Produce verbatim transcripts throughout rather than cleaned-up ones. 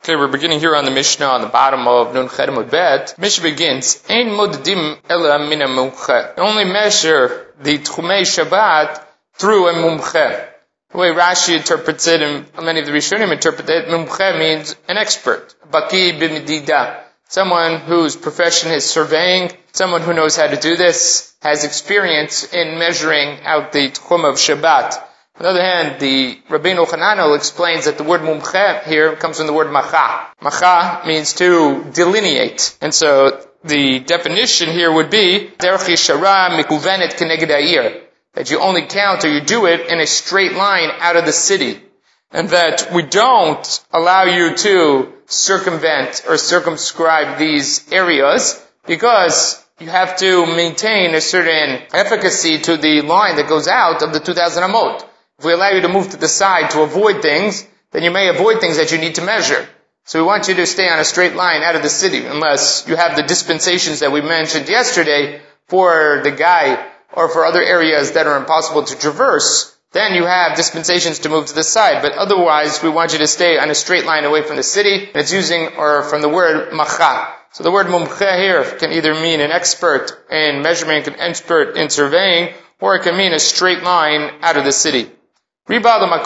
Okay, we're beginning here on the Mishnah on the bottom of Nun Chet Amud Bet. Mishnah begins, Ein moddim ela min ha-mumche. Only measure the Tchumei Shabbat through a mumche. The way Rashi interprets it, and many of the Rishonim interpret it, mumche means an expert. Baki b'medida. Someone whose profession is surveying, someone who knows how to do this, has experience in measuring out the Tchum of Shabbat. On the other hand, the Rabbeinu Hananel explains that the word mumche here comes from the word macha. Macha means to delineate. And so the definition here would be derech yeshara mikuvenet keneged ha'ir, that you only count or you do it in a straight line out of the city. And that we don't allow you to circumvent or circumscribe these areas because you have to maintain a certain efficacy to the line that goes out of the two thousand amot. If we allow you to move to the side to avoid things, then you may avoid things that you need to measure. So we want you to stay on a straight line out of the city, unless you have the dispensations that we mentioned yesterday for the guy or for other areas that are impossible to traverse. Then you have dispensations to move to the side. But otherwise, we want you to stay on a straight line away from the city. And it's using, or from the word macha. So the word mumche here can either mean an expert in measurement, an expert in surveying, or it can mean a straight line out of the city. The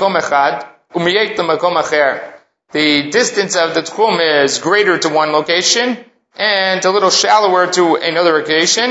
distance of the tchum is greater to one location and a little shallower to another location.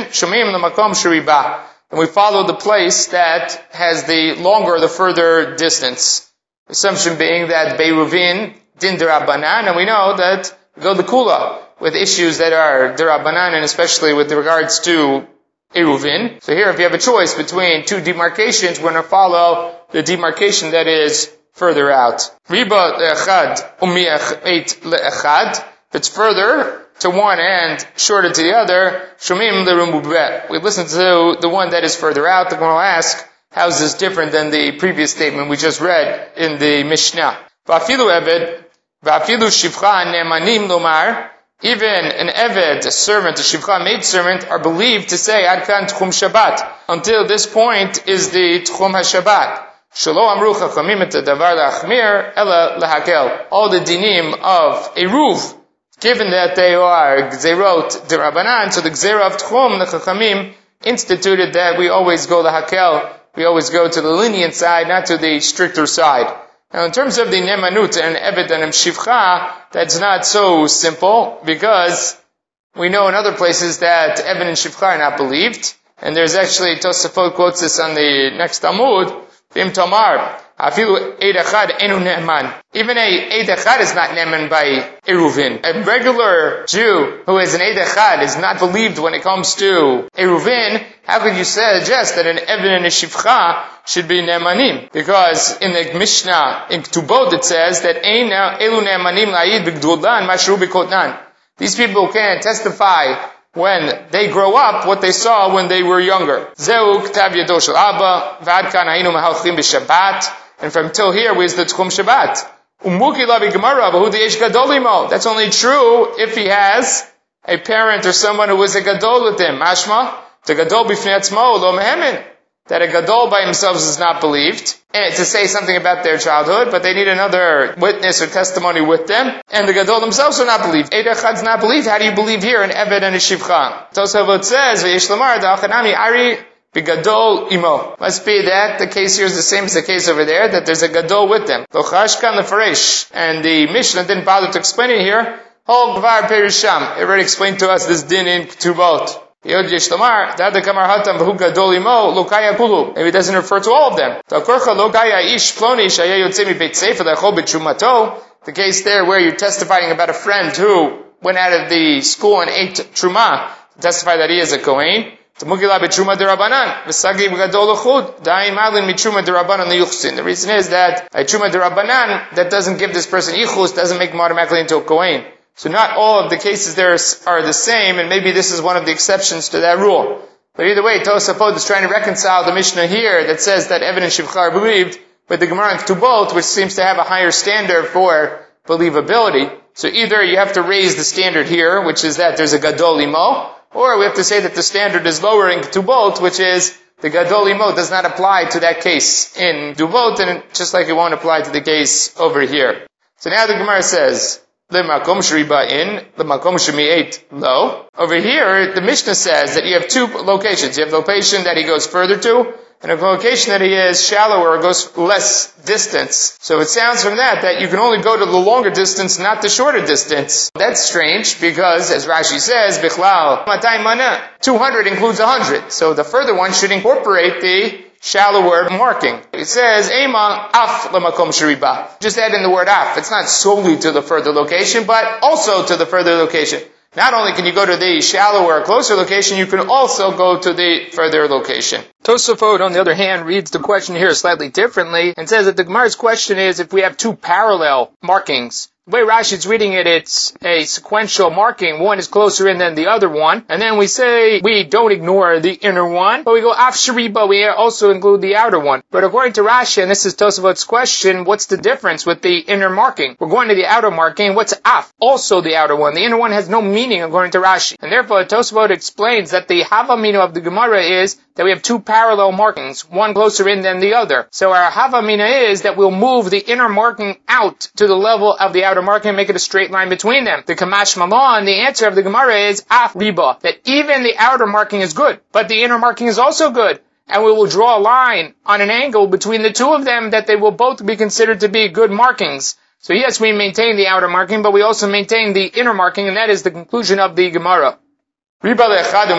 And we follow the place that has the longer, the further distance. Assumption being that Beiruvin, din derabanan, and we know that we go the kula with issues that are derabanan, and especially with regards to Eruvin. So here, if you have a choice between two demarcations, we're going to follow the demarcation that is further out. Riba le'echad u'mi'et le'echad. If it's further to one and shorter to the other, shomim l'rumubet. We listen to the one that is further out. The one will ask, how is this different than the previous statement we just read in the Mishnah? Va'afilu eved, va'afilu shivcha ne'manim lomar. Even an eved, a servant, a shivcha, maid servant, are believed to say, Ad kan tchum Shabbat. Until this point is the tchum ha-Shabbat. Shelo amru chachamim et davar la'achmir, ela lahakel. All the dinim of eruv, given that they are gzerot derabanan, so the gzera of tchum, the chachamim instituted that we always go lahakel, we always go to the lenient side, not to the stricter side. Now, in terms of the nemanut and eved and shivcha, that's not so simple, because we know in other places that eved and shivcha are not believed, and there's actually, Tosafot quotes this on the next Amud, Bim Tomar, Afilu Eid Echad Enu Ne'eman. Even a Eid Echad is not Ne'eman by Eruvin. A regular Jew who is an Eid Echad is not believed when it comes to Eruvin. How could you suggest that an Eved and a Shivcha should be Ne'emanim? Because in the Mishnah, in Ketubot, it says that Ein Elu Ne'emanim La'id B'Gduldan Mashru B'Kotnan. These people can testify when they grow up what they saw when they were younger. Zeu Ktav Yado Shel Abba V'ad Kan Hainu Mehalchim B'Shabbat. And from till here was the Tchum Shabbat. Umuki Lavi Gemara V'hu D'yesh Gadol Imo. That's only true if he has a parent or someone who was a Gadol with him. Mashma the Gadol B'fnei Atzmo Lo Mehemin. That a Gadol by themselves is not believed, and to say something about their childhood, but they need another witness or testimony with them, and the Gadol themselves are not believed. Eid Echad is not believed. How do you believe here in Eved and a Shivcha? Tosafot says, V'yesh Lamar Da'achanami Ari B'Gadol Imo. Must be that the case here is the same as the case over there, that there's a Gadol with them. Lochashkan Lefaresh. And the Mishnah didn't bother to explain it here. Hol Gvar Perisham. It already explained to us this din in Ketubot. Maybe it doesn't refer to all of them. The case there where you're testifying about a friend who went out of the school and ate truma, to testify that he is a kohen. The reason is that a truma derabanan that doesn't give this person yichus doesn't make him automatically into a kohen. So not all of the cases there are the same, and maybe this is one of the exceptions to that rule. But either way, Tosafot is trying to reconcile the Mishnah here that says that Eved and Shivcha are believed with the Gemara in Ketubot, which seems to have a higher standard for believability. So either you have to raise the standard here, which is that there's a Gadol Imo, or we have to say that the standard is lower in Ketubot, which is the Gadol Imo does not apply to that case in Ketubot, and just like it won't apply to the case over here. So now the Gemara says, L'makom sheriba in, l'makom shemi'et lo. Over here, the Mishnah says that you have two locations. You have the location that he goes further to, and a location that he is shallower or goes less distance. So it sounds from that that you can only go to the longer distance, not the shorter distance. That's strange because, as Rashi says, Bichlal, Matay Mana, two hundred includes one hundred. So the further one should incorporate the shallower marking. It says, Ema af lemakom sheriba. Just add in the word af. It's not solely to the further location, but also to the further location. Not only can you go to the shallower or closer location, you can also go to the further location. Tosafot, on the other hand, reads the question here slightly differently and says that the Gemara's question is if we have two parallel markings. The way Rashi is reading it, it's a sequential marking. One is closer in than the other one. And then we say we don't ignore the inner one, but we go af sheriba, we also include the outer one. But according to Rashi, and this is Tosafot's question, what's the difference with the inner marking? We're going to the outer marking. What's af? Also the outer one. The inner one has no meaning according to Rashi. And therefore, Tosafot explains that the havamina of the Gemara is that we have two parallel markings, one closer in than the other. So our havamina is that we'll move the inner marking out to the level of the outer marking and make it a straight line between them. The Kamash Malon, the answer of the Gemara is af riba, that even the outer marking is good, but the inner marking is also good. And we will draw a line on an angle between the two of them that they will both be considered to be good markings. So yes, we maintain the outer marking, but we also maintain the inner marking, and that is the conclusion of the Gemara. Why do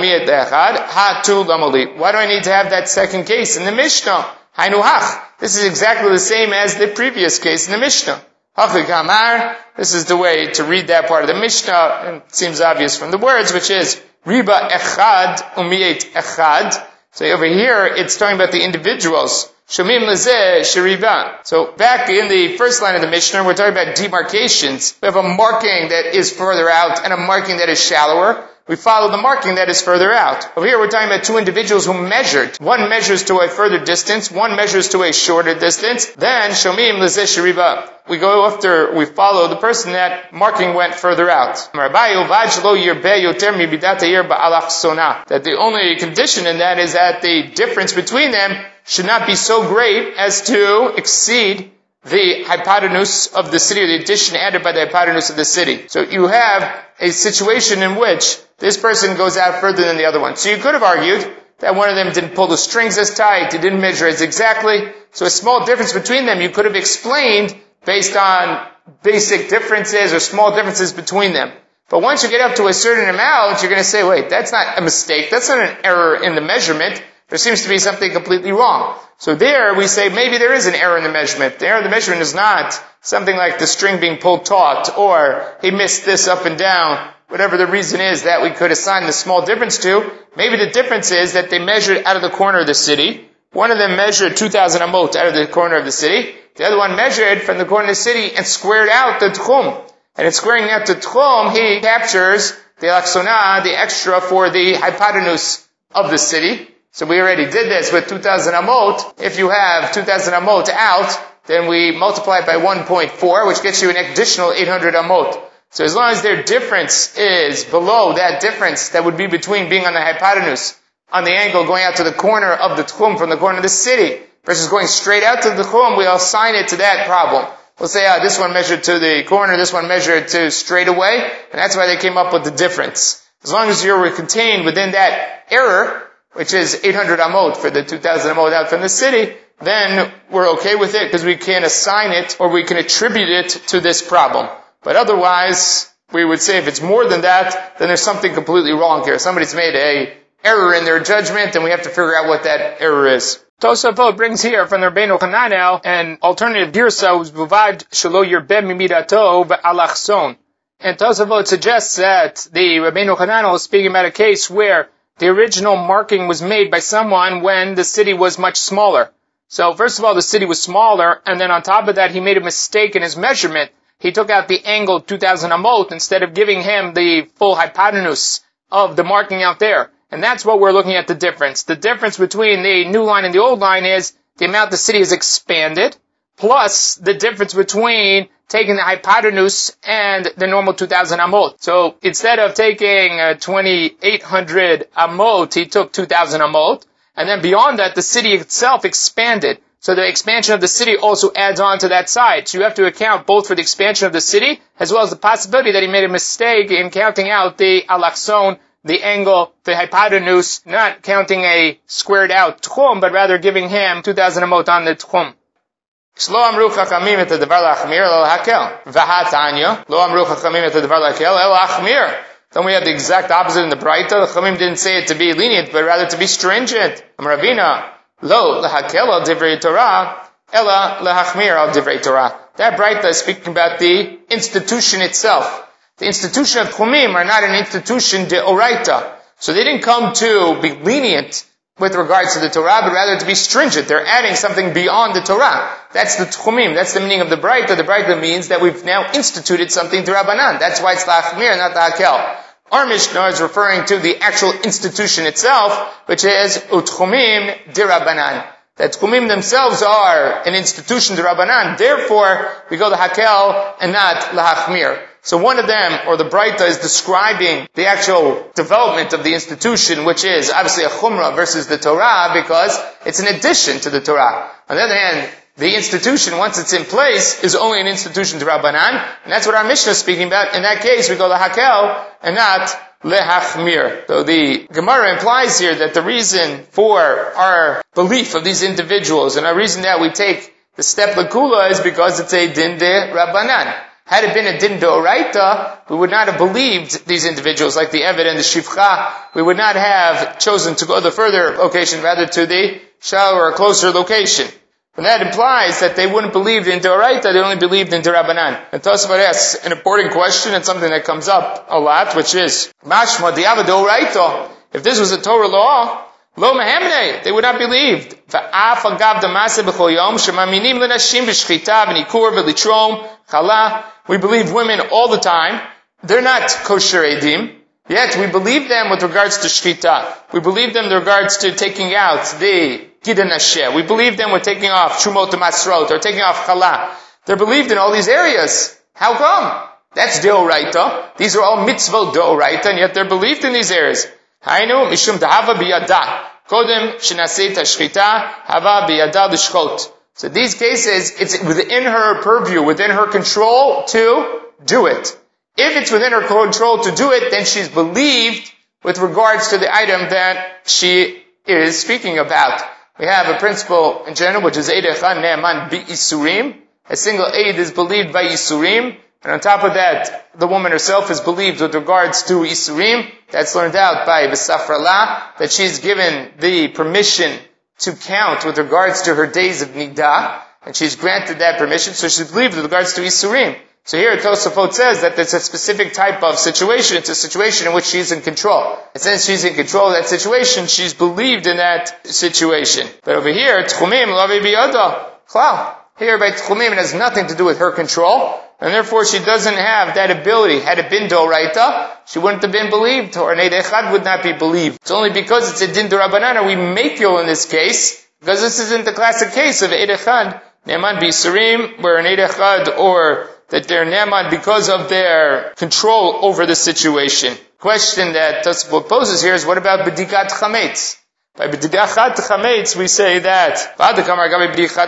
I need to have that second case in the Mishnah? This is exactly the same as the previous case in the Mishnah. This is the way to read that part of the Mishnah, and it seems obvious from the words, which is Riba echad umiet echad. So over here, it's talking about the individuals. Shomim lezeh sheriba. So back in the first line of the Mishnah, we're talking about demarcations. We have a marking that is further out and a marking that is shallower. We follow the marking that is further out. Over here we're talking about two individuals who measured. One measures to a further distance, one measures to a shorter distance. Then, Shomim lezeh sheriba. We go after, we follow the person that marking went further out. That the only condition in that is that the difference between them should not be so great as to exceed the hypotenuse of the city, or the addition added by the hypotenuse of the city. So you have a situation in which this person goes out further than the other one. So you could have argued that one of them didn't pull the strings as tight, he didn't measure as exactly. So a small difference between them you could have explained based on basic differences or small differences between them. But once you get up to a certain amount, you're going to say, wait, that's not a mistake, that's not an error in the measurement. There seems to be something completely wrong. So there we say maybe there is an error in the measurement. The error in the measurement is not something like the string being pulled taut, or he missed this up and down. Whatever the reason is that we could assign the small difference to, maybe the difference is that they measured out of the corner of the city. One of them measured two thousand amot out of the corner of the city. The other one measured from the corner of the city and squared out the tchum. And in squaring out the tchum, he captures the alaksona, the extra for the hypotenuse of the city. So we already did this with two thousand amot. If you have two thousand amot out, then we multiply it by one point four, which gets you an additional eight hundred amot. So as long as their difference is below that difference that would be between being on the hypotenuse, on the angle going out to the corner of the tchum from the corner of the city, versus going straight out to the tchum, we'll assign it to that problem. We'll say, ah, this one measured to the corner, this one measured to straight away, and that's why they came up with the difference. As long as you're contained within that error, which is eight hundred amot for the two thousand amot out from the city, then we're okay with it because we can assign it or we can attribute it to this problem. But otherwise, we would say if it's more than that, then there's something completely wrong here. Somebody's made a error in their judgment and we have to figure out what that error is. Tosafot brings here from the Rabbeinu Hananel an alternative girsa who's buvad shelo yirbeh mimidato v'alachson. And Tosafot suggests that the Rabbeinu Hananel is speaking about a case where the original marking was made by someone when the city was much smaller. So first of all, the city was smaller, and then on top of that, he made a mistake in his measurement. He took out the angle two thousand amot instead of giving him the full hypotenuse of the marking out there. And that's what we're looking at the difference. The difference between the new line and the old line is the amount the city has expanded, plus the difference between taking the hypotenuse and the normal two thousand amot. So instead of taking uh, twenty-eight hundred amot, he took two thousand amot. And then beyond that, the city itself expanded. So the expansion of the city also adds on to that side. So you have to account both for the expansion of the city, as well as the possibility that he made a mistake in counting out the alachson, the angle, the hypotenuse, not counting a squared out tchum, but rather giving him two thousand amot on the tchum. Lo amru chachamim et hadavar lachmir el hakel. V'hatanya. Lo amru chachamim et hadavar lakel el achmir. Then we have the exact opposite in the Braita. The Chachamim didn't say it to be lenient, but rather to be stringent. Am Ravina. Lo lehakel al divrei Torah. Ela lehachmir al divrei Torah. That Braita is speaking about the institution itself. The institution of Tchumim are not an institution de oraita. So they didn't come to be lenient with regards to the Torah, but rather to be stringent. They're adding something beyond the Torah. That's the Tchumim. That's the meaning of the Braita. The Braita means that we've now instituted something to Rabbanan. That's why it's la'achmir, not la'akel. Our Mishnah is referring to the actual institution itself, which is utchumim de Rabbanan. That Tchumim themselves are an institution de Rabbanan. Therefore, we go to hakel and not la'achmir. So one of them, or the Braita, is describing the actual development of the institution, which is obviously a chumrah versus the Torah, because it's an addition to the Torah. On the other hand, the institution, once it's in place, is only an institution to Rabbanan, and that's what our Mishnah is speaking about. In that case, we go to hakel and not lehachmir. So the Gemara implies here that the reason for our belief of these individuals, and our reason that we take the step lekula, is because it's a din de Rabbanan. Had it been a din d'oraita, we would not have believed these individuals, like the Eved and the Shifcha. We would not have chosen to go the further location, rather to the shallower or closer location. And that implies that they wouldn't believe in d'oraita, they only believed in d'Rabbanan. And Tosafot asks an important question, and something that comes up a lot, which is, Mashma di'ava d'oraita. If this was a Torah law, lo mehemne, they would not believe. Va'af agav damase b'chol yom, shemaminim l'nashim b'shchita v'nikur v'litrom chala. We believe women all the time. They're not kosher edim. Yet we believe them with regards to shchita. We believe them with regards to taking out the gidan nasheh. We believe them with taking off shumot masrot, or taking off chala. They're believed in all these areas. How come? That's deoraita. These are all mitzvot deoraita, and yet they're believed in these areas. Hainu mishum dahava biyada. Kodem shenaseta shchita hava biyada l'shchot. So these cases, it's within her purview, within her control to do it. If it's within her control to do it, then she's believed with regards to the item that she is speaking about. We have a principle in general, which is Eid Echad Ne'eman Bi Isurim. A single Eid is believed by Isurim. And on top of that, the woman herself is believed with regards to Isurim. That's learned out by B'Safralah, that she's given the permission to count with regards to her days of Nidah, and she's granted that permission, so she's believed with regards to Isurim. So here Tosafot says that there's a specific type of situation. It's a situation in which she's in control. And since she's in control of that situation, she's believed in that situation. But over here, Tchumim lavi biyada. Klal. Here by Tchumim, it has nothing to do with her control, and therefore she doesn't have that ability. Had it been d'oraita, she wouldn't have been believed, or an Eid Echad would not be believed. It's only because it's a din d'Rabbanan we make you in this case, because this isn't the classic case of Eid Echad Ne'eman B'Yisurim, where an Eid Echad, or that they're Ne'eman because of their control over the situation. Question that Tosafot poses here is, what about B'dikat Chametz? By B'dikat Chametz, we say that by B'dikat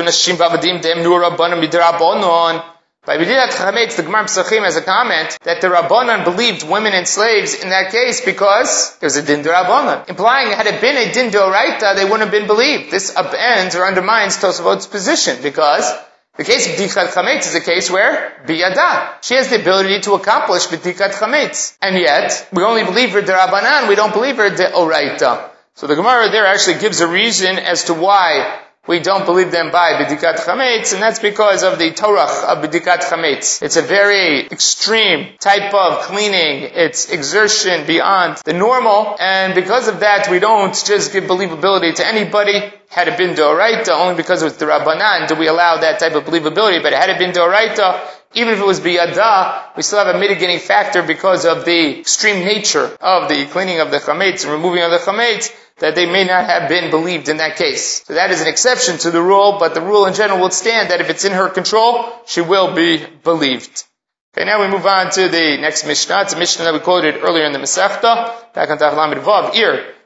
Chametz, the Gemara Pesachim has a comment that the Rabbanan believed women and slaves in that case because it was a din d'Rabbanan. Implying, had it been a din d'oraita, they wouldn't have been believed. This upends or undermines Tosafot's position, because the case of B'dikat Chametz is a case where biyada, she has the ability to accomplish B'dikat Chametz. And yet, we only believe her d'Rabbanan, we don't believe her d'oraita. So the Gemara there actually gives a reason as to why we don't believe them by B'dikat Chametz, and that's because of the Torah of B'dikat Chametz. It's a very extreme type of cleaning. It's exertion beyond the normal, and because of that, we don't just give believability to anybody. Had it been d'oraita, only because it was the Rabbanan do we allow that type of believability, but had it been d'oraita, even if it was biyada, we still have a mitigating factor because of the extreme nature of the cleaning of the chametz and removing of the chametz, that they may not have been believed in that case. So that is an exception to the rule, but the rule in general will stand that if it's in her control, she will be believed. Okay, now we move on to the next Mishnah. It's a Mishnah that we quoted earlier in the Masechta, back on Tach Lamed Vav, Ir,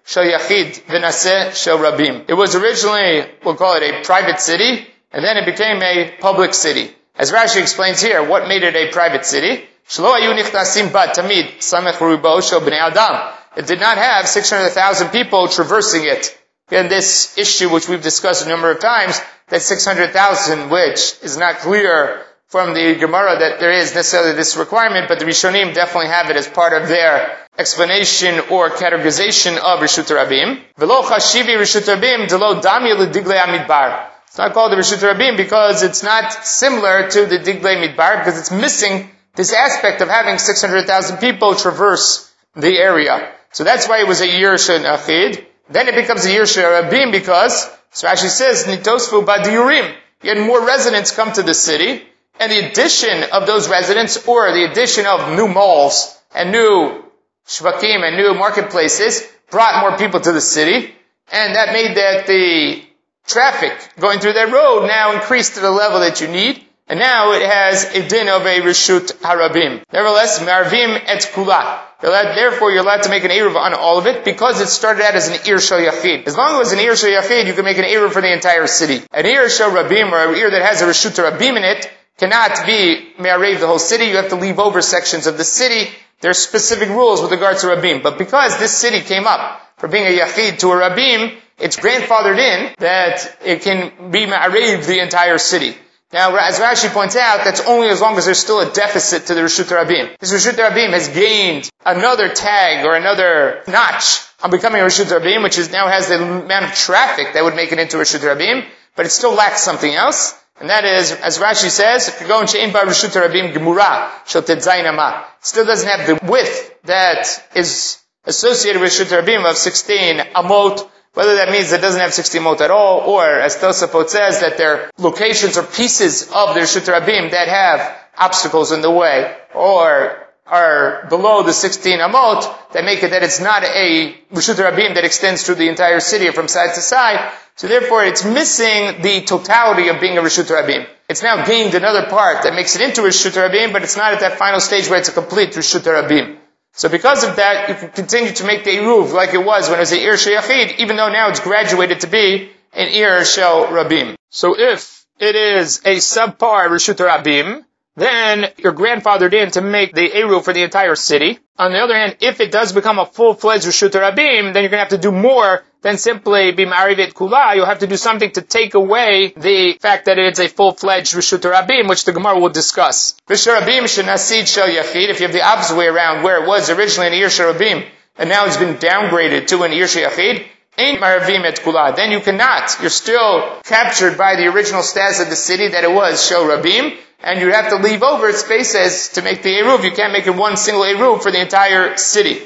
shel yachid v'naseh shel rabim. It was originally, we'll call it a private city, and then it became a public city. As Rashi explains here, what made it a private city? Shelo hayu nichnasim ba tamid samech rubo shel bnei adam. It did not have six hundred thousand people traversing it. Again, this issue, which we've discussed a number of times, that six hundred thousand, which is not clear from the Gemara that there is necessarily this requirement, but the Rishonim definitely have it as part of their explanation or categorization of Rishut Rabim. V'lo chashivi Rishut Rabim d'lo dami l'diglei hamidbar. It's not called the Rishut Rabim because it's not similar to the Diglei Midbar, because it's missing this aspect of having six hundred thousand people traverse the area. So that's why it was a Yersha Achid. Then it becomes a Yersha Rabim because, so Rashi says, Nitosfu Badiyurim. You had more residents come to the city, and the addition of those residents, or the addition of new malls, and new shvakim, and new marketplaces, brought more people to the city, and that made that the traffic going through that road now increased to the level that you need, and now it has a din of a Rishut Harabim. Nevertheless, Marvim et Kula. Therefore, you're allowed to make an Eruv on all of it, because it started out as an Ir Shel Yachid. As long as it was an Ir Shel Yachid, you can make an Eruv for the entire city. An Ir Shel Rabim, or an Ir that has a Rishut Rabim in it, cannot be Me'arev the whole city. You have to leave over sections of the city. There are specific rules with regards to Rabim. But because this city came up for being a Yachid to a Rabim, it's grandfathered in that it can be Ma'arev the entire city. Now, as Rashi points out, that's only as long as there's still a deficit to the Rishut Rabim. This Rishut Rabim has gained another tag or another notch on becoming a Rishut Rabim, which is now has the amount of traffic that would make it into Rishut Rabim, but it still lacks something else. And that is, as Rashi says, if you're going to She'en Ba Rishut Rabim Gemura Shel Tetzayin Ama, it still doesn't have the width that is associated with Rishut Rabim of sixteen amot. Whether that means it doesn't have sixteen amot at all, or as Tosafot says, that they're locations or pieces of the Rishut Rabim that have obstacles in the way, or are below the sixteen amot, that make it that it's not a Rishut Rabim that extends through the entire city or from side to side. So therefore, it's missing the totality of being a Rishut Rabim. It's now gained another part that makes it into a Rishut Rabim, but it's not at that final stage where it's a complete Rishut Rabim. So because of that, you can continue to make the Eruv like it was when it was an Ir Shel Yachid, even though now it's graduated to be an Ir Shel Rabim. So if it is a subpar Rishut Rabim, then you're grandfathered in to make the Eruv for the entire city. On the other hand, if it does become a full-fledged Rishut Rabim, then you're going to have to do more than simply be Ma'arivet Kula. You'll have to do something to take away the fact that it's a full-fledged Rishut Rabim, which the Gemara will discuss. Rishut Rabim shenasid shel Yachid, if you have the opposite way around, where it was originally an Ir Shel Rabim, and now it's been downgraded to an Ir Shel Yachid, Ein Ma'arivim et Kula, then you cannot. You're still captured by the original status of the city that it was Shel Rabim, and you have to leave over spaces to make the Eruv. You can't make it one single Eruv for the entire city.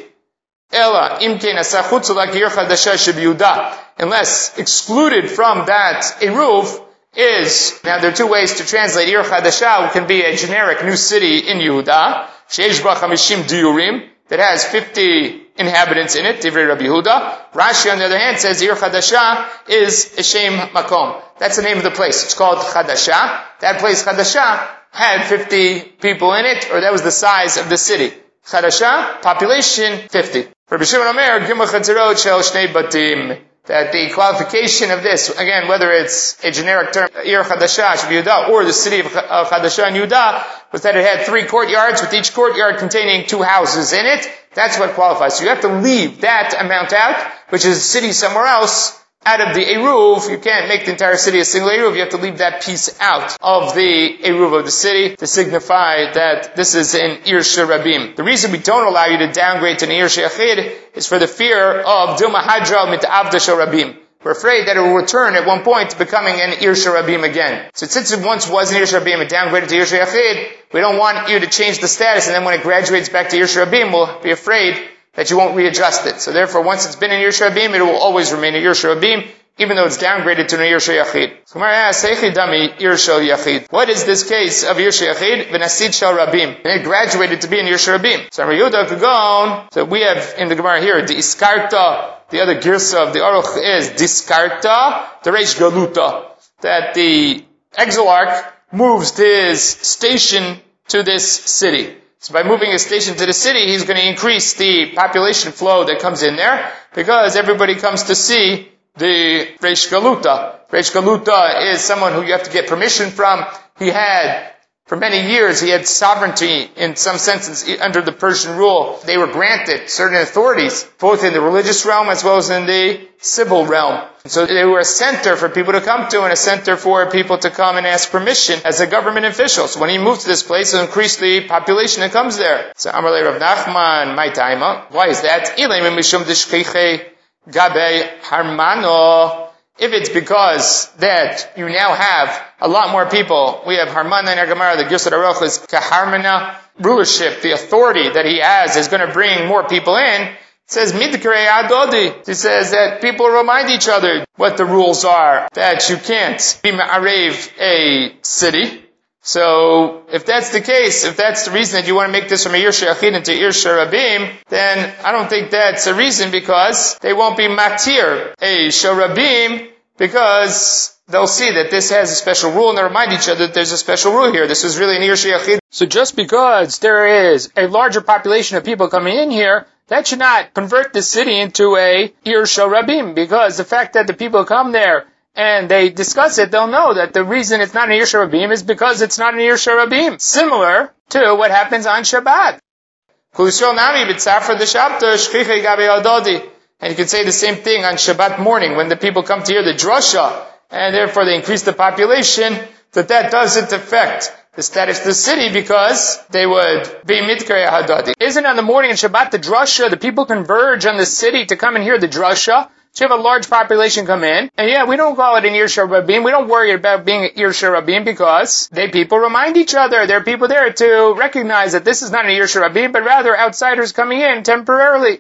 Ela, imken asachutz l'kir chadasha shebiyuda. Unless excluded from that Eruv is, now there are two ways to translate Ir Chadasha, which can be a generic new city in Yehuda, sheish ba chamishim diyurim, that has fifty inhabitants in it, Divrei Rabbi Yehuda. Rashi, on the other hand, says Ir Chadasha is a Shem Makom. That's the name of the place. It's called Chadasha. That place, Chadasha, had fifty people in it, or that was the size of the city. Chadasha, population, fifty. Rabbi Shimon Omer, Gimel Chatzirot Shel Shnei Batim. That the qualification of this, again, whether it's a generic term, Ir Chadasha, Yehuda, or the city of Chadasha and Yehuda, was that it had three courtyards, with each courtyard containing two houses in it. That's what qualifies. So you have to leave that amount out, which is a city somewhere else, out of the Eruv. You can't make the entire city a single Eruv. You have to leave that piece out of the Eruv of the city to signify that this is an Ir Shel Rabim. The reason we don't allow you to downgrade to an Ir Shel Yachid is for the fear of Dilma Hadra Mit'avda Shel Rabim. We're afraid that it will return at one point to becoming an Ir Shel Rabim again. So since it once was an Ir Shel Rabim and downgraded to Ir Shel Yachid, we don't want you to change the status, and then when it graduates back to Ir Shel Rabim, we'll be afraid that you won't readjust it. So therefore, once it's been in Ir Shel Rabim, it will always remain in Ir Shel Rabim, even though it's downgraded to an Ir Shel Yachid. So Gemara asks, Dami Ir Shel Yachid. What is this case of Ir Shel Yachid? V'nasid Shel Rabim. And it graduated to be an Ir Shel Rabim. So Rabbi Yehuda could go on. So we have in the Gemara here, the Iskarta, the other girsa of the Aruch is Diskarta, the Reish Galuta. That the exilarch moves his station to this city. So by moving his station to the city, he's going to increase the population flow that comes in there, because everybody comes to see the Reish Galuta. Reish Galuta is someone who you have to get permission from. He had, for many years, he had sovereignty in some senses under the Persian rule. They were granted certain authorities, both in the religious realm as well as in the civil realm. So they were a center for people to come to and a center for people to come and ask permission as a government official. So when he moved to this place, he'll increase the population that comes there. So Amalei Rav Nachman, my taima. Why is that? Gabe Harmano. If it's because that you now have a lot more people, we have Harmana in our Gemara, the Girsat Aruch is Kaharmana, rulership, the authority that he has is going to bring more people in. It says Midkrei Adodi. It says that people remind each other what the rules are, that you can't be ma'arev a city. So, if that's the case, if that's the reason that you want to make this from a Ir She'achid into Ir She'rabim, then I don't think that's a reason, because they won't be matir a She'rabim, because they'll see that this has a special rule, and they'll remind each other that there's a special rule here. This is really an Ir She'achid. So just because there is a larger population of people coming in here, that should not convert the city into a Ir She'rabim, because the fact that the people come there and they discuss it, they'll know that the reason it's not an Ir She'rabim is because it's not an Ir She'rabim. Similar to what happens on Shabbat. And you can say the same thing on Shabbat morning when the people come to hear the drasha, and therefore they increase the population, that that doesn't affect the status of the city, because they would be mitkari hadadi. Isn't on the morning in Shabbat the drasha, the people converge on the city to come and hear the drasha? So you have a large population come in, and yeah, we don't call it an Ir She'rabim. We don't worry about being an Ir She'rabim, because they people remind each other. There are people there to recognize that this is not an Ir She'rabim, but rather outsiders coming in temporarily.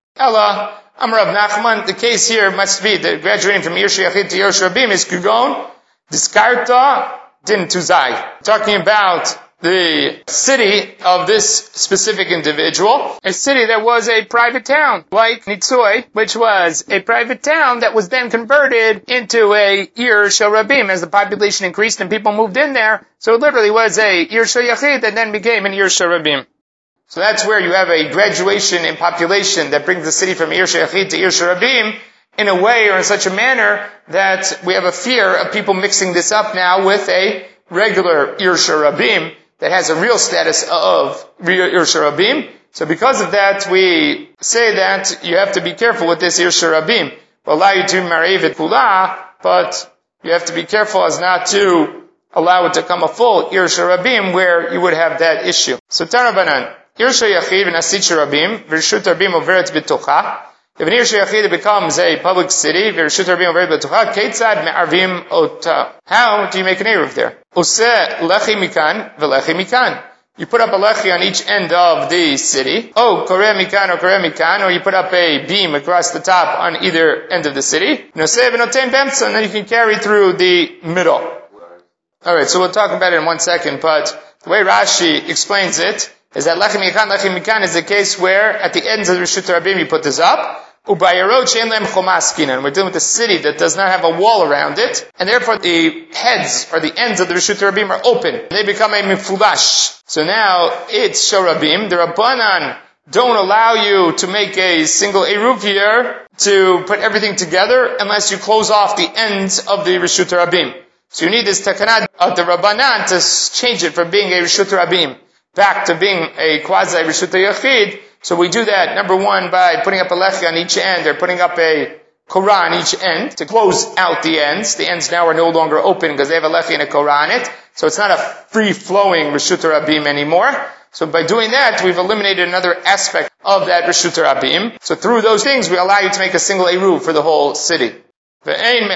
Ella, Amar Rav Nachman, the case here must be that graduating from Ir She'achid to Ir She'rabim is Kugon, Diskarta, Din Tuzai. Talking about the city of this specific individual, a city that was a private town, like Nitzoi, which was a private town that was then converted into a Ir She'rabim as the population increased and people moved in there. So it literally was a Ir She'yachid that then became an Ir She'rabim. So that's where you have a graduation in population that brings the city from Ir She'yachid to Ir She'rabim in a way or in such a manner that we have a fear of people mixing this up now with a regular Ir She'rabim that has a real status of Ir She'rabim. So because of that, we say that you have to be careful with this Ir She'rabim. Will allow you to mar'ev et kula, but you have to be careful as not to allow it to come a full Ir She'rabim where you would have that issue. So Tarabanan, Ir She'yachid v'nasit She'rabim, v'reshut Rabim overet b'tocha. If an Ir She'yachid becomes a public city, v'reshut Rabim overet b'tocha, ketzad me'arvim ota. How do you make an eruv there? Oseh lechi mikan v'lechi mikan. You put up a lechi on each end of the city. Oh, koreh mikan or koreh mikan, or you put up a beam across the top on either end of the city. Noseh v'noten b'emtza, and then you can carry through the middle. Alright, so we'll talk about it in one second, but the way Rashi explains it is that lechi mikan, lechi mikan is the case where at the ends of the Reshut Rabim you put this up. Ubayarot she'en lem chomaskinan. We're dealing with a city that does not have a wall around it, and therefore the heads or the ends of the Reshut Rabim are open. They become a mifulash. So now it's She'rabim. The Rabbanan don't allow you to make a single eruv here to put everything together unless you close off the ends of the Reshut Rabim. So you need this takanah of the Rabbanan to change it from being a Reshut Rabim back to being a quasi Reshut Yachid. So we do that, number one, by putting up a lechi on each end, or putting up a korah on each end to close out the ends. The ends now are no longer open because they have a lechi and a korah on it. So it's not a free-flowing Reshut Rabim anymore. So by doing that, we've eliminated another aspect of that Reshut Rabim. So through those things, we allow you to make a single eruv for the whole city. You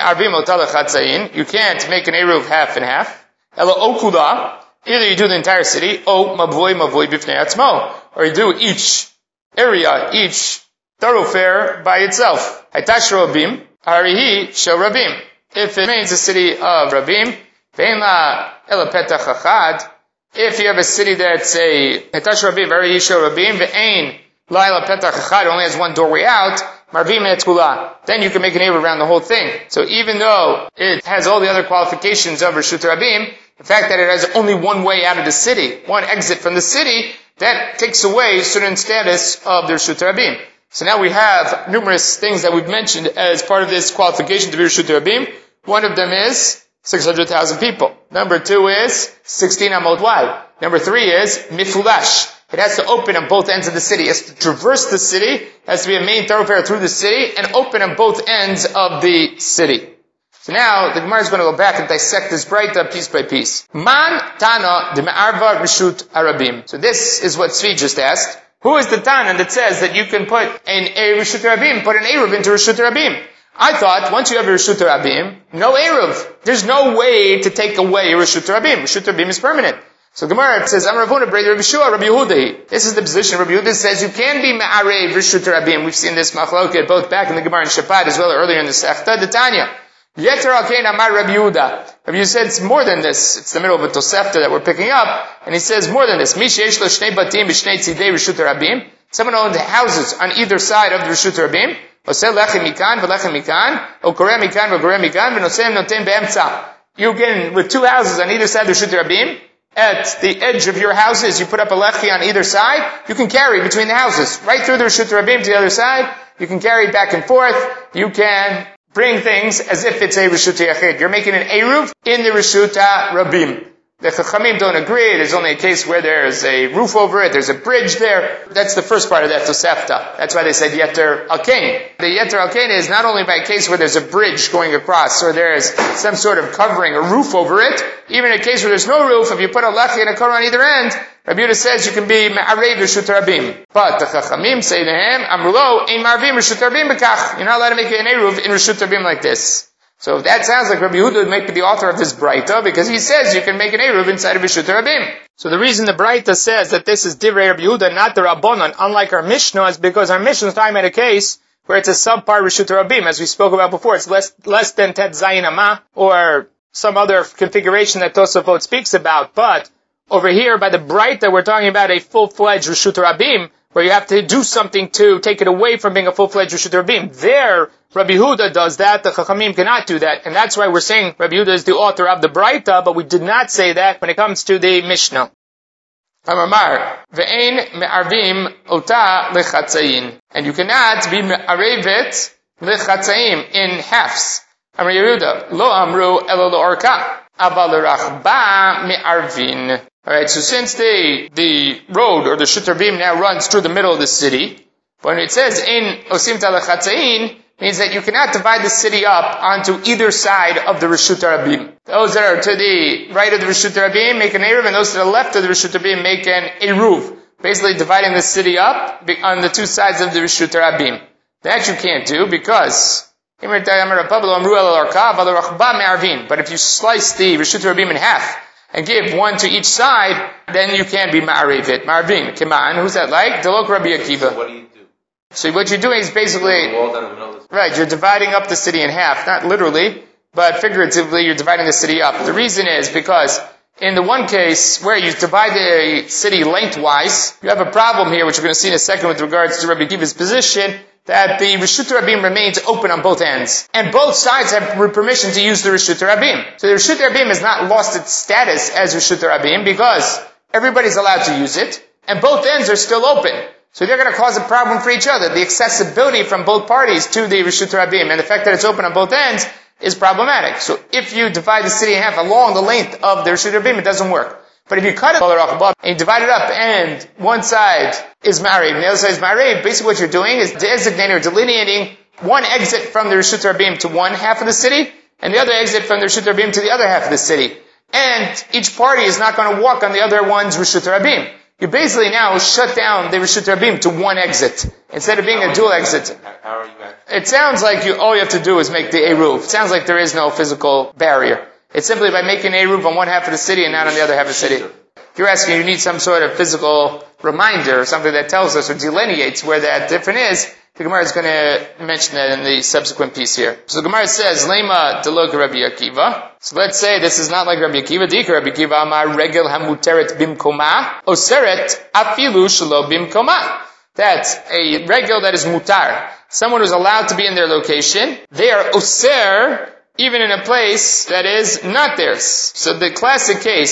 can't make an eruv half and half. Either you do the entire city, or mavoi mavoi b'fnei atzmo, or you do each area, each thoroughfare by itself. Haytash Rabim, harihi shel Rabim. If it remains a city of Rabim, ve'en la ela petach achad. If you have a city that's a Haytash Rabim, harihi shel Rabim, ve'en la ela petach achad, only has one doorway out, marvim etkula. Then you can make an eruv around the whole thing. So even though it has all the other qualifications of Reshut Rabim, the fact that it has only one way out of the city, one exit from the city, that takes away certain status of the Reshut Rabim. So now we have numerous things that we've mentioned as part of this qualification to be Reshut Rabim. One of them is six hundred thousand people. Number two is sixteen amot wide. Number three is mifulash. It has to open on both ends of the city. It has to traverse the city. It has to be a main thoroughfare through the city and open on both ends of the city. So now the Gemara is going to go back and dissect this Braita piece by piece. Man Tana de Me'arva Reshut Arabim. So this is what Tzvi just asked. Who is the Tana that says that you can put an a Reshut Arabim, put an Eruv into Reshut Arabim? I thought once you have a Reshut Arabim, no Eruv. There's no way to take away a Reshut Arabim. Reshut Arabim is permanent. So Gemara says, Am Ravuna, Brei Rabbi Shua, Rabbi Yehuda. This is the position. Rabbi Yehuda says you can be Me'arev Reshut Arabim. We've seen this machloket both back in the Gemara and Shabbat as well earlier in the Sechta. The Tanya. Yeter al-kein amar Rabbi Yehuda. Rabbi Yehuda said it's more than this. It's the middle of a Tosefta that we're picking up. And he says more than this. Mi sheyesh lo shnei batim b'shnei tzidei Reshut Arabim. Someone owns houses on either side of the Reshut Arabim. Oseh lechem mikan v'lechem mikan. O koreh mikan v'koreh mikan. V'noseim noten be'emtza. You can, with two houses on either side of the Reshut Arabim, at the edge of your houses, you put up a lechi on either side, you can carry between the houses, right through the Reshut Rabim to the other side, you can carry back and forth, you can bring things as if it's a Reshut Yachid. You're making an Eruv in the Reshut Rabim. The Chachamim don't agree, there's only a case where there's a roof over it, there's a bridge there. That's the first part of that Tosefta. That's why they said Yeter Al-Kain. The Yeter Al-Kain is not only by a case where there's a bridge going across, or there's some sort of covering, a roof over it. Even in a case where there's no roof, if you put a lechi and a korah on either end, Rabbi Yehuda says you can be Me'arev Reshut Rabim. But the Chachamim say to him, Amrulo, Ein Marvim Reshut Rabim Bekach. You're not allowed to make an Eruv in Reshut Rabim like this. So that sounds like Rabbi Yehuda would make the author of this Braita, because he says you can make an Eruv inside of Reshut Rabim. So the reason the Braita says that this is Divrei Rabbi Yehuda, not the Rabbanon, unlike our Mishnah, is because our Mishnah is talking about a case where it's a subpart Reshut Rabim, as we spoke about before. It's less, less than Tet Zayin Amah, or some other configuration that Tosafot speaks about. But over here, by the Braita, we're talking about a full-fledged Reshut Rabim, where you have to do something to take it away from being a full-fledged Reshut Rabim. There, Rabbi Yehuda does that, the Chachamim cannot do that, and that's why we're saying Rabbi Yehuda is the author of the Braita, but we did not say that when it comes to the Mishnah. Amar, ve'ein me'arvim ota lechatzayin. And you cannot be me'arevet lechatzayin in halves. Amar Yehuda, lo amru elo lo orka, aval l'rachba me'arvin. Alright, so since the, the road, or the Reshut Rabim now runs through the middle of the city, when it says in osim lechatzayin, means that you cannot divide the city up onto either side of the Reshut Rabim. Those that are to the right of the Reshut Rabim make an Eruv, and those to the left of the Reshut Rabim make an Eruv. Basically dividing the city up on the two sides of the Reshut Rabim. That you can't do because but if you slice the Reshut Rabim in half and give one to each side, then you can be Ma'arevit. Ma'arvin. Kiman. Who's that like? Delok Rabbi Akiva. So what do you do? So what you're doing is basically, right, you're dividing up the city in half. Not literally, but figuratively you're dividing the city up. The reason is because in the one case where you divide the city lengthwise, you have a problem here, which we're going to see in a second with regards to Rabbi Akiva's position, that the Reshut Rabim remains open on both ends. And both sides have permission to use the Reshut Rabim. So the Reshut Rabim has not lost its status as Reshut Rabim because everybody's allowed to use it, and both ends are still open. So they're going to cause a problem for each other. The accessibility from both parties to the Reshut Rabim and the fact that it's open on both ends is problematic. So if you divide the city in half along the length of the Reshut Rabim, it doesn't work. But if you cut it and you divide it up and one side is married and the other side is married, basically what you're doing is designating or delineating one exit from the Reshut Rabim to one half of the city and the other exit from the Reshut Rabim to the other half of the city. And each party is not going to walk on the other one's Reshut Rabim. You basically now shut down the Reshut Rabim to one exit instead of being a dual exit. How are you actually? It sounds like you, all you have to do is make the Eruv. It sounds like there is no physical barrier. It's simply by making Eruv on one half of the city and not on the other half of the city. If you're asking, you need some sort of physical reminder or something that tells us or delineates where that difference is. The Gemara is going to mention that in the subsequent piece here. So the Gemara says, Lema delog Rabbi Akiva. So let's say this is not like Rabbi Akiva. Dika Rabbi Akiva amar regel hamuteret bimkoma oseret afilu shelo bimkoma. That's a regel that is mutar. Someone who's allowed to be in their location. They are oser even in a place that is not theirs. So the classic case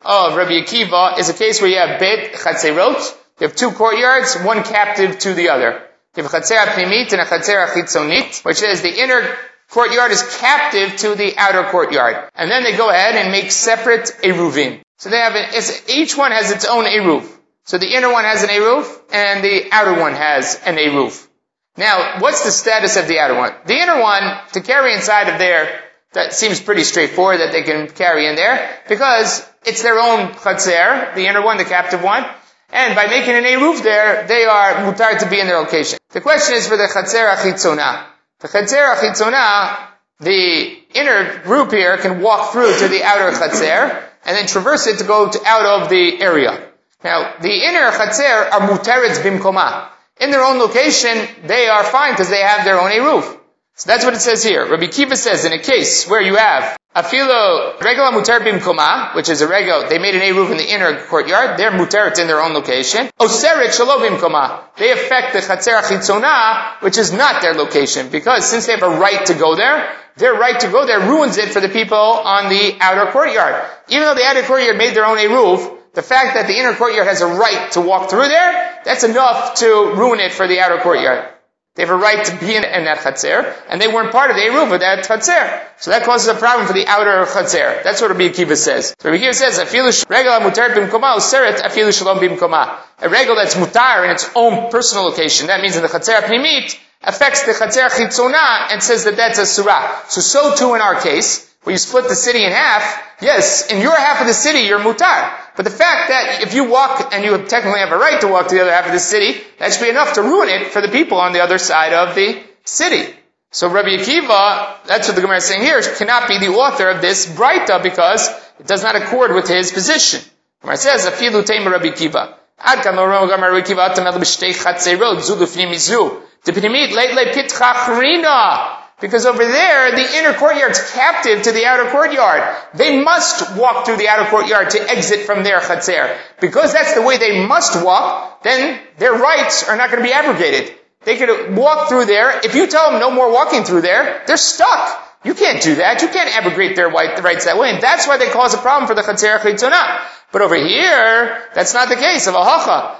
of Rabbi Akiva is a case where you have bet chatzerot. You have two courtyards, one captive to the other. You have a chatzer pnimit and a chatzer chitzonit, which is the inner courtyard is captive to the outer courtyard. And then they go ahead and make separate eruvim. So they have, an, it's, each one has its own eruv. So the inner one has an eruv, and the outer one has an eruv. Now, what's the status of the outer one? The inner one, to carry inside of there, that seems pretty straightforward that they can carry in there, because it's their own chatzer, the inner one, the captive one, and by making an eruv there, they are mutar to be in their location. The question is for the chatzer achitzona. The chatzer achitzona, the inner group here can walk through to the outer chatzer, and then traverse it to go to, out of the area. Now, the inner chatzer are mutaretz bimkoma. In their own location, they are fine because they have their own eruv. So that's what it says here. Rabbi Kiva says, in a case where you have afilo regla mutar bimkoma, which is a regel, they made an eruv in the inner courtyard, they're muteret in their own location. Oseret shelo bimkoma. They affect the chatzer achitzona, which is not their location, because since they have a right to go there, their right to go there ruins it for the people on the outer courtyard. Even though the outer courtyard made their own eruv, the fact that the inner courtyard has a right to walk through there, that's enough to ruin it for the outer courtyard. They have a right to be in, in that chatzer, and they weren't part of the eruv of that chatzer. So that causes a problem for the outer chatzer. That's what Rabbi Akiva says. So Rabbi Akiva says, "Afilu regel mutar bimkoma useret afilu shalom bimkoma." A regel that's mutar in its own personal location, that means in the chatzer pnimit, affects the chatzer chitzona and says that that's a surah. So so too in our case, where you split the city in half, yes, in your half of the city you're mutar. But the fact that if you walk, and you technically have a right to walk to the other half of the city, that should be enough to ruin it for the people on the other side of the city. So Rabbi Akiva, that's what the Gemara is saying here, cannot be the author of this braita because it does not accord with his position. The Gemara says, "Afilu teim Rabbi Akiva." Ad kan lo Rabbi Akiva atam el b'shtei chatzerot zu lefnim mizu. Depnimit leit le pitcha chrina. Because over there, the inner courtyard's captive to the outer courtyard. They must walk through the outer courtyard to exit from their chatzer. Because that's the way they must walk, then their rights are not going to be abrogated. They could walk through there. If you tell them no more walking through there, they're stuck. You can't do that. You can't abrogate their rights that way. And that's why they cause a problem for the chatzer chitzona. But over here, that's not the case of a hacha.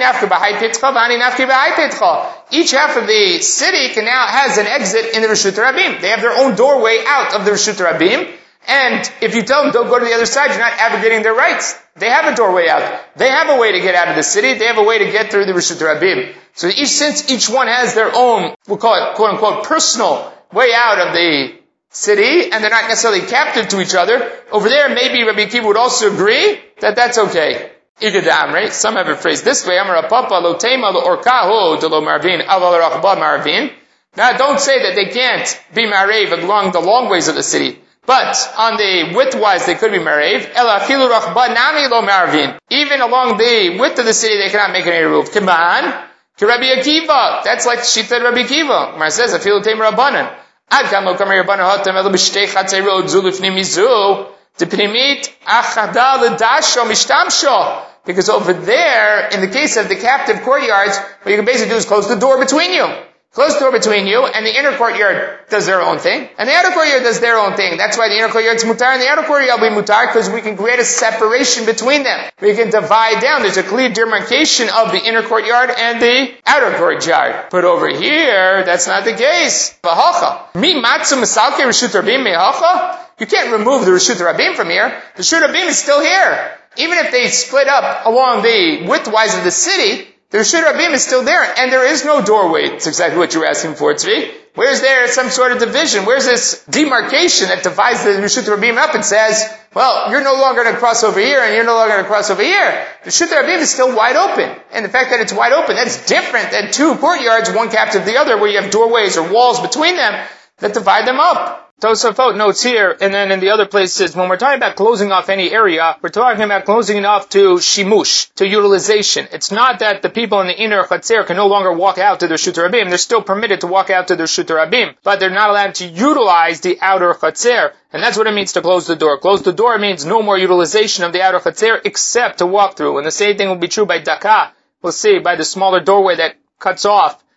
Each half of the city can now has an exit in the Reshut Rabim. They have their own doorway out of the Reshut Rabim. And if you tell them don't go to the other side, you're not abrogating their rights. They have a doorway out. They have a way to get out of the city. They have a way to get through the Reshut Rabim. So each, since each one has their own, we'll call it quote unquote personal way out of the city, and they're not necessarily captive to each other, over there maybe Rabbi Akiva would also agree that that's okay. Igadam, right? Some have it phrased this way, Amar Papa lo tema lo orkaho de lo marvin aval rachba marvin. Now don't say that they can't be marev along the long ways of the city, but on the widthwise they could be marev. Ela afilu rachba nami lo marvin. Even along the width of the city they cannot make an eruv. Kiman, ki Rabbi Akiva. That's like Shita Rabbi Akiva. Mar says afilu tema rabbanan. Ad kam lo kamer rabbanan hatem elo b'shtei chatzerot zu lifnim mizu. Depnimit achada l'dasho mishtamsho. Because over there, in the case of the captive courtyards, what you can basically do is close the door between you. Close the door between you, and the inner courtyard does their own thing, and the outer courtyard does their own thing. That's why the inner courtyard is mutar, and the outer courtyard will be mutar, because we can create a separation between them. We can divide down. There's a clear demarcation of the inner courtyard and the outer courtyard. But over here, that's not the case. You can't remove the Reshut Rabim from here. The Reshut Rabim is still here. Even if they split up along the widthwise of the city, the Reshut Rabim is still there, and there is no doorway. It's exactly what you're asking for, Tzvi. Where's there some sort of division? Where's this demarcation that divides the Reshut Rabim up and says, well, you're no longer going to cross over here, and you're no longer going to cross over here. The Reshut Rabim is still wide open. And the fact that it's wide open, that's different than two courtyards, one captive the other, where you have doorways or walls between them that divide them up. Tosafot notes here, and then in the other places, when we're talking about closing off any area, we're talking about closing it off to shimush, to utilization. It's not that the people in the inner chatzer can no longer walk out to the Reshut Rabim. They're still permitted to walk out to the Reshut Rabim, but they're not allowed to utilize the outer chatzer. And that's what it means to close the door. Close the door means no more utilization of the outer chatzer except to walk through. And the same thing will be true by dakah. We'll see, by the smaller doorway that cuts off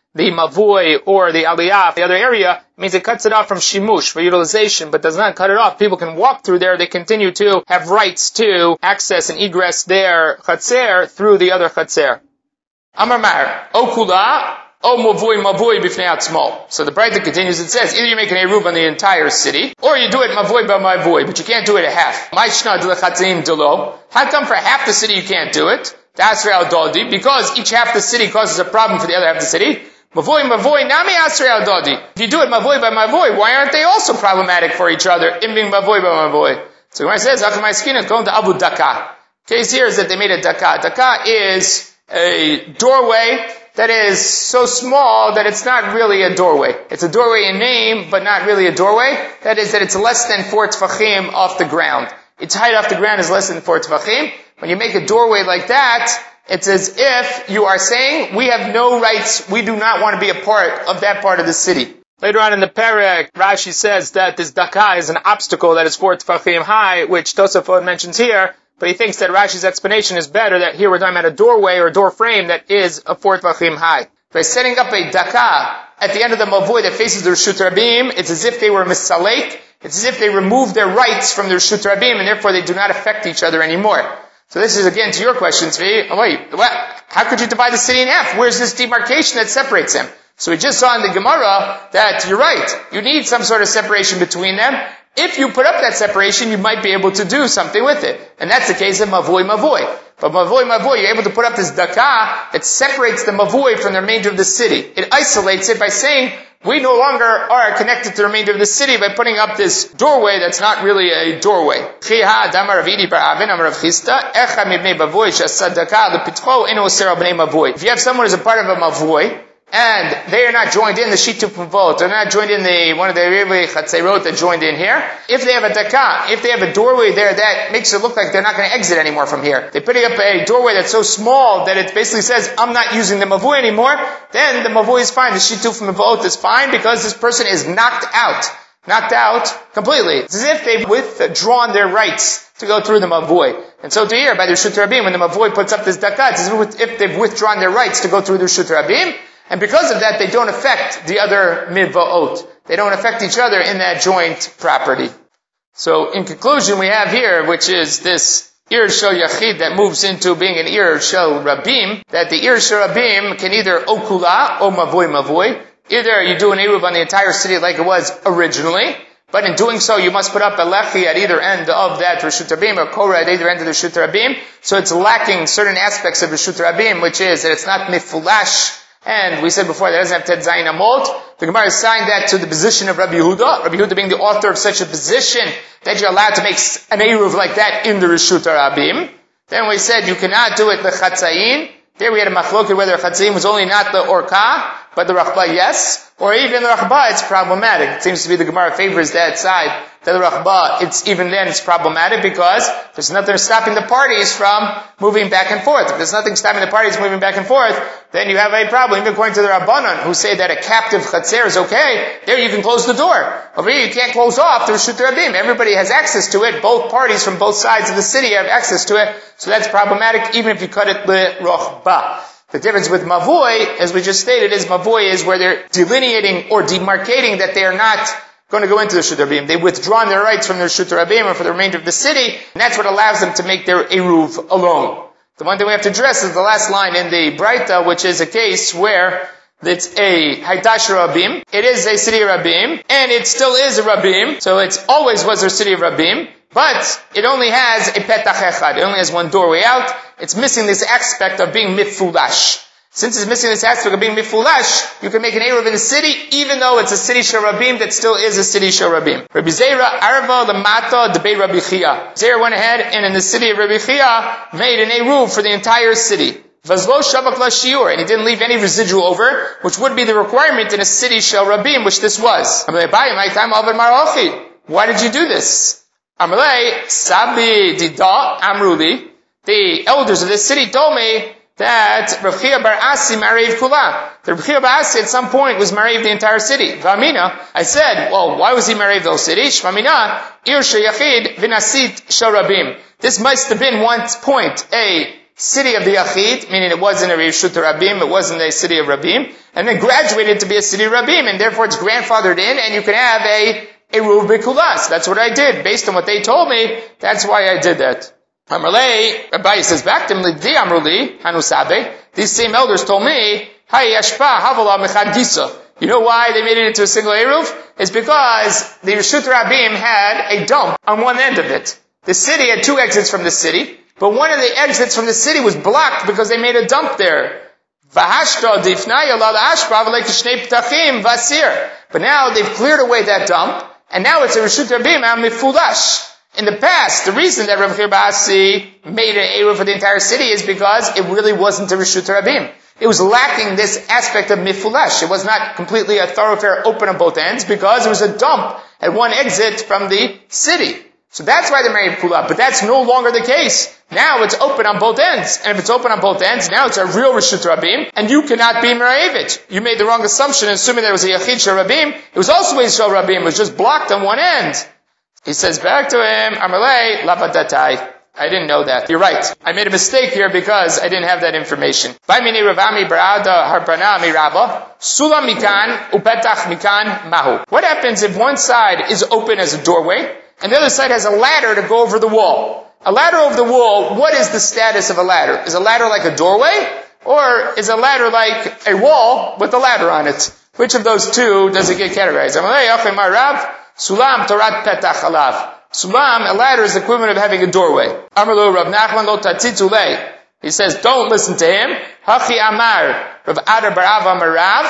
the mavoi or the aliyah, the other area, it means it cuts it off from shimush, for utilization, but does not cut it off. People can walk through there, they continue to have rights to access and egress their chatzer through the other chatzer. Amar Mar, O kula, O mavoi mavoi bifnei atzmo. So the Braita continues, it says, either you make an eruv on the entire city, or you do it mavoi by mavoi, but you can't do it a half. Ma'ishna d'lechatzein d'lo. How come for half the city you can't do it? D'asrei al dodi, because each half the city causes a problem for the other half of the city. Mavoi, mavoi, nami asrei al dodi. If you do it mavoi by mavoi, why aren't they also problematic for each other in being mavoi by mavoi? So when it says, Akamai skina, going to Abu Daka. Case here is that they made a daka. Daka is a doorway that is so small that it's not really a doorway. It's a doorway in name, but not really a doorway. That is that it's less than four tefachim off the ground. Its height off the ground is less than four tefachim. When you make a doorway like that, it's as if you are saying, we have no rights, we do not want to be a part of that part of the city. Later on in the parak, Rashi says that this daka is an obstacle that is four tefachim high, which Tosafot mentions here, but he thinks that Rashi's explanation is better, that here we're talking about a doorway or a door frame that is a four tefachim high. By setting up a daka at the end of the mavoi that faces the Reshut Rabim, it's as if they were misalek, it's as if they removed their rights from the Reshut Rabim, and therefore they do not affect each other anymore. So this is again to your question, Tzvi. Oh, wait, what? How could you divide the city in half? Where's this demarcation that separates them? So we just saw in the Gemara that you're right. You need some sort of separation between them. If you put up that separation, you might be able to do something with it. And that's the case of mavoi mavoi. But mavoi mavoi, you're able to put up this daka that separates the mavoi from the remainder of the city. It isolates it by saying, we no longer are connected to the remainder of the city by putting up this doorway that's not really a doorway. If you have someone who's a part of a mavoi, and they are not joined in the Shituf Mavot, they're not joined in the, one of the Revei Chatzerot that joined in here. If they have a daka, if they have a doorway there that makes it look like they're not going to exit anymore from here, they're putting up a doorway that's so small that it basically says, I'm not using the Mavoi anymore, then the Mavoi is fine, the Shituf Mavot is fine, because this person is knocked out. Knocked out completely. It's as if they've withdrawn their rights to go through the Mavoi. And so to here, by the Reshut Rabim, when the Mavoi puts up this daka, it's as if they've withdrawn their rights to go through the Reshut Rabim. And because of that, they don't affect the other midva'ot. They don't affect each other in that joint property. So, in conclusion, we have here, which is this Ir Shel Yachid that moves into being an Ir Shel Rabim, that the Ir Shel Rabim can either okula or mavoi mavoi. Either you do an eruv on the entire city like it was originally, but in doing so, you must put up a lechi at either end of that Reshut Rabim, or korah at either end of the Reshut Rabim. So it's lacking certain aspects of Reshut Rabim, which is that it's not mifulash. And we said before that it doesn't have Ted Zayin Amot. The Gemara assigned that to the position of Rabbi Yehuda. Rabbi Yehuda being the author of such a position that you're allowed to make an eruv like that in the Reshut Rabim. Then we said you cannot do it the Chatzayin. There we had a machloket whether Chatzayin was only not the Orka, but the Rachba yes. Or even the Rachba, it's problematic. It seems to be the Gemara favors that side. That the Rachba, it's even then it's problematic because there's nothing stopping the parties from moving back and forth. If there's nothing stopping the parties moving back and forth, then you have a problem. Even according to the Rabbanan, who say that a captive chatzer is okay, there you can close the door. Over here you can't close off the Reshut Rabim. Everybody has access to it. Both parties from both sides of the city have access to it. So that's problematic even if you cut it le rochba. The difference with mavoi, as we just stated, is mavoi is where they're delineating or demarcating that they are not going to go into the Reshut Rabim. They've withdrawn their rights from the Reshut Rabim or for the remainder of the city, and that's what allows them to make their eruv alone. The one thing we have to address is the last line in the Braita, which is a case where it's a Haitash Rabim. It is a city of Rabim, and it still is a Rabim, so it always was a city of Rabim, but it only has a Petach Echad. It only has one doorway out. It's missing this aspect of being mifulash. Since it's missing this aspect of being mifulash, you can make an eruv in the city, even though it's a city shel Rabim that still is a city shel Rabim. Rabbi Zera arva lemata debei Rabbi Chia. Zera went ahead and in the city of Rabbi Chia made an eruv for the entire city. Vazlo shavak la shiur, and he didn't leave any residual over, which would be the requirement in a city shel Rabim, which this was. Why did you do this? Amalei sabi dida amruli. The elders of this city told me that Rav Chia bar Asi married Kula. The Rav Chia bar Asi at some point was married the entire city. Vamina, I said, well, why was he married the whole city? Shvamina, Ir sheyachid v'nasit shel Rabim. This must have been one point a city of the Yachid, meaning it wasn't a Rishut Rabim, it wasn't a city of Rabim, and then graduated to be a city of Rabim, and therefore it's grandfathered in, and you can have a Eruv Bikulas. That's what I did. Based on what they told me, that's why I did that. Amarlei, Rabbi says back to him, Li Amruli, Hanusabe, these same elders told me, Hay Yashpa Havala Mechad Gisa. You know why they made it into a single Eruv? It's because the Rishut Rabim had a dump on one end of it. The city had two exits from the city, but one of the exits from the city was blocked because they made a dump there. But now they've cleared away that dump, and now it's a Rishut Rabim Mifulash. In the past, the reason that Rav Chir Ba'asi made an Eruv for the entire city is because it really wasn't a Rishut Rabim. It was lacking this aspect of Mifulash. It was not completely a thoroughfare open on both ends because there was a dump at one exit from the city. So that's why they made Pula, but that's no longer the case. Now it's open on both ends. And if it's open on both ends, now it's a real Rishut Rabim, and you cannot be Merayevich. You made the wrong assumption, assuming there was a Yachid Shel Rabim. It was also a Shel Rabim, it was just blocked on one end. He says back to him, Amalei, Lavadatai. I didn't know that. You're right. I made a mistake here because I didn't have that information. Baimini Ravami Barada Harpana Miraba, Sulam Mikan, Upetach Mikan Mahu. What happens if one side is open as a doorway, and the other side has a ladder to go over the wall? A ladder over the wall, what is the status of a ladder? Is a ladder like a doorway? Or is a ladder like a wall with a ladder on it? Which of those two does it get categorized? Sulam Torat Petach Alav. Sulam, a ladder, is the equivalent of having a doorway. Amarlu Rav Nachman lo tatzitulei. He says, don't listen to him. Hachi Amar Rav Adar Barav Amarav.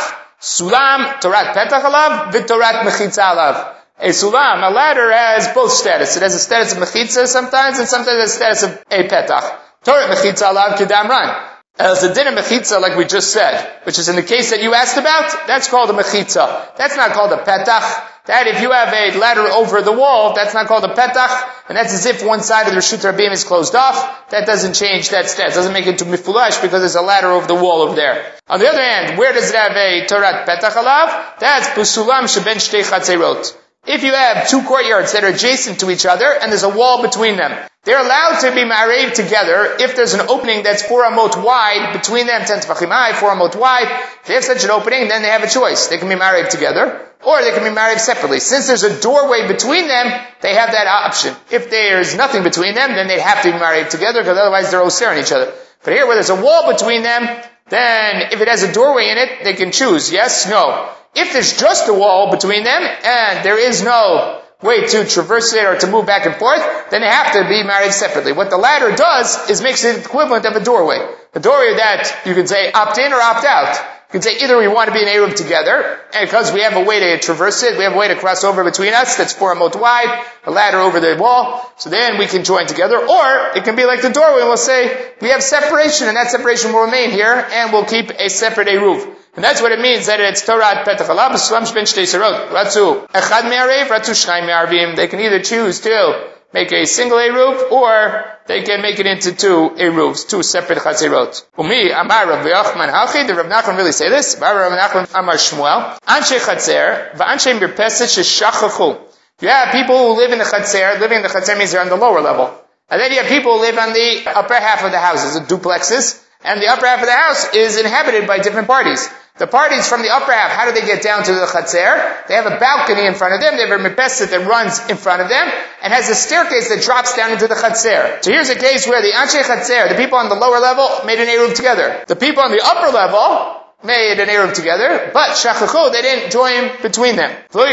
Sulam Torat Petach Alav, V'Torat Mechitza Alav. A sulam, a ladder, has both status. It has a status of mechitza sometimes, and sometimes it has a status of a petach. Torat mechitza alav kedamran. As the din of mechitza, like we just said, which is in the case that you asked about, that's called a mechitza. That's not called a petach. That if you have a ladder over the wall, that's not called a petach, and that's as if one side of the Rishut Rabim is closed off. That doesn't change that status. Doesn't make it to mifulash because there's a ladder over the wall over there. On the other hand, where does it have a torat petach alav? That's pusulam sheben shtei chatzerot. If you have two courtyards that are adjacent to each other, and there's a wall between them, they're allowed to be married together if there's an opening that's four amot wide between them, ten tefachim high, four amot wide. If they have such an opening, then they have a choice. They can be married together, or they can be married separately. Since there's a doorway between them, they have that option. If there's nothing between them, then they have to be married together, because otherwise they're osir on each other. But here, where there's a wall between them, then if it has a doorway in it, they can choose yes, no. If there's just a wall between them, and there is no way to traverse it or to move back and forth, then they have to be married separately. What the ladder does is makes it equivalent of a doorway. A doorway that you can say opt in or opt out. You can say either we want to be in Eruv together, and because we have a way to traverse it, we have a way to cross over between us that's four amot wide, a ladder over the wall, so then we can join together. Or it can be like the doorway, and we'll say we have separation, and that separation will remain here, and we'll keep a separate Eruv. And that's what it means that it's Torat Petach Alav, Sulam Shben Shtei Serot. Ratzu Echad Me'arev, Ratzu Shnai Me'arvim. They can either choose to make a single Eruv, or they can make it into two Eruvs, two separate Chatzerot. Umi Amar Rav Yochanan Hachi, did Rav Nachman really say this? Rav Nachman Amar Shmuel, Anshe Chatzer, V'Anshe Mirpeset Sheshachachu. You have people who live in the Chatzer. Living in the Chatzer means they're on the lower level. And then you have people who live on the upper half of the houses, the duplexes, and the upper half of the house is inhabited by different parties. The parties from the upper half, how do they get down to the Chatzer? They have a balcony in front of them, they have a Mirpeset that runs in front of them, and has a staircase that drops down into the Chatzer. So here's a case where the Anshe Chatzer, the people on the lower level, made an Eruv together. The people on the upper level made an Eruv together, but Shachachu, they didn't join between them.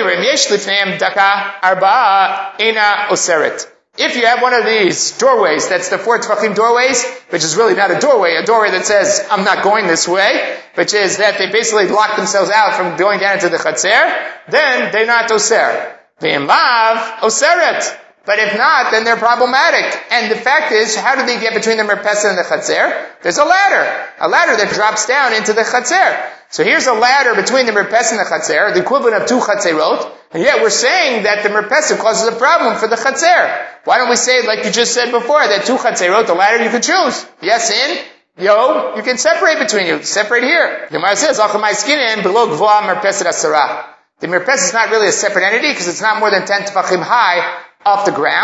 If you have one of these doorways, that's the four tefachim doorways, which is really not a doorway, a doorway that says, I'm not going this way, which is that they basically lock themselves out from going down into the Chatzer, then they're not oser. V'im lav, oseret. But if not, then they're problematic. And the fact is, how do they get between the Mirpeset and the Chatzer? There's a ladder. A ladder that drops down into the Chatzer. So here's a ladder between the Mirpeset and the Chatzer, the equivalent of two Chatzerot, and yet we're saying that the Mirpeset causes a problem for the Chatzer. Why don't we say, like you just said before, that two Chatzerot, the ladder you can choose. Yes in, yo, you can separate between you. Separate here. The Gemara says, Achamai skinin below gvoa Mirpeset asara. The Mirpeset is not really a separate entity, because it's not more than ten tefachim high off the ground.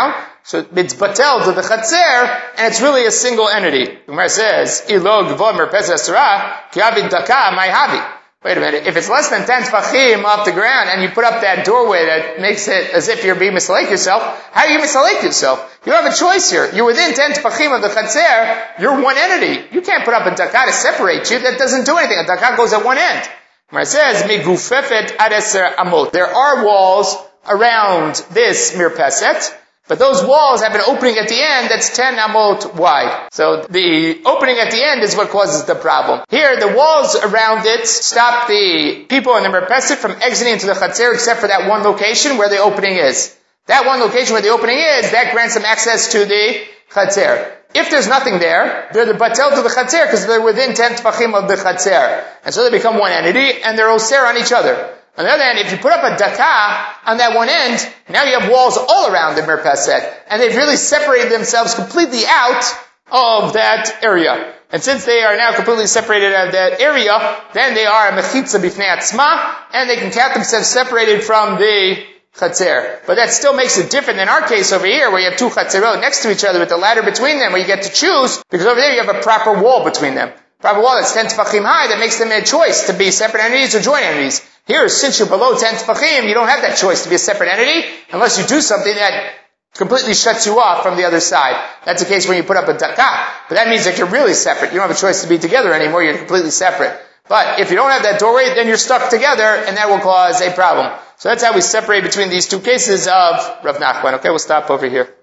So it's batel to the chatzer, and it's really a single entity. The Gemara says, "Ilo gvod merpes asra ki avid daka my havi." Wait a minute. If it's less than ten tefachim off the ground, and you put up that doorway that makes it as if you're being misalek yourself, how do you misalek yourself? You don't have a choice here. You're within ten tefachim of the chatzer. You're one entity. You can't put up a daka to separate you. That doesn't do anything. A daka goes at one end. Where it says, "Megufefet ad eser amot." There are walls around this mirpeset, but those walls have an opening at the end that's ten amot wide. So the opening at the end is what causes the problem. Here, the walls around it stop the people in the mirpeset from exiting into the chatzer except for that one location where the opening is. That one location where the opening is, that grants them access to the chatzer. If there's nothing there, they're the batel to the chatzer because they're within ten tefachim of the chatzer. And so they become one entity and they're oser on each other. On the other hand, if you put up a daka on that one end, now you have walls all around the mirpeset, and they've really separated themselves completely out of that area. And since they are now completely separated out of that area, then they are a mechitza bifnei atzma, and they can count themselves separated from the chatzer. But that still makes it different than our case over here, where you have two chatzerot next to each other with the ladder between them, where you get to choose, because over there you have a proper wall between them. Proper wall that's ten tefachim high that makes them a choice to be separate entities or joint entities. Here, since you're below ten tefachim, you don't have that choice to be a separate entity unless you do something that completely shuts you off from the other side. That's the case when you put up a daka. But that means that you're really separate. You don't have a choice to be together anymore. You're completely separate. But if you don't have that doorway, then you're stuck together, and that will cause a problem. So that's how we separate between these two cases of Rav Nachman. Okay, we'll stop over here.